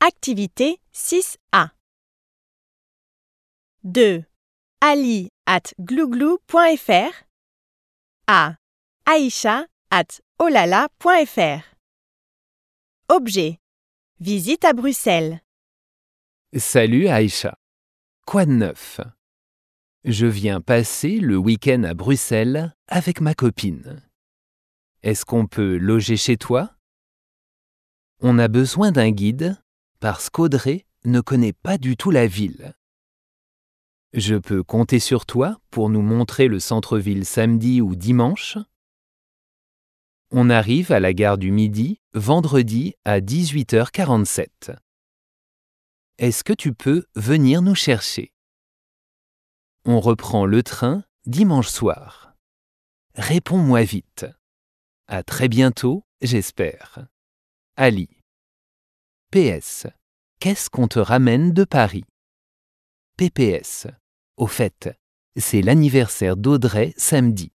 Activité 6A. 2. ali@glouglou.fr. A. aïcha@olala.fr. Objet. Visite à Bruxelles. Salut Aïcha. Quoi de neuf? Je viens passer le week-end à Bruxelles avec ma copine. Est-ce qu'on peut loger chez toi? On a besoin d'un guide parce qu'Audrey ne connaît pas du tout la ville. Je peux compter sur toi pour nous montrer le centre-ville samedi ou dimanche? On arrive à la gare du Midi vendredi à 18h47. Est-ce que tu peux venir nous chercher? On reprend le train dimanche soir. Réponds-moi vite. À très bientôt, j'espère. Ali. PS. Qu'est-ce qu'on te ramène de Paris? PPS. Au fait, c'est l'anniversaire d'Audrey samedi.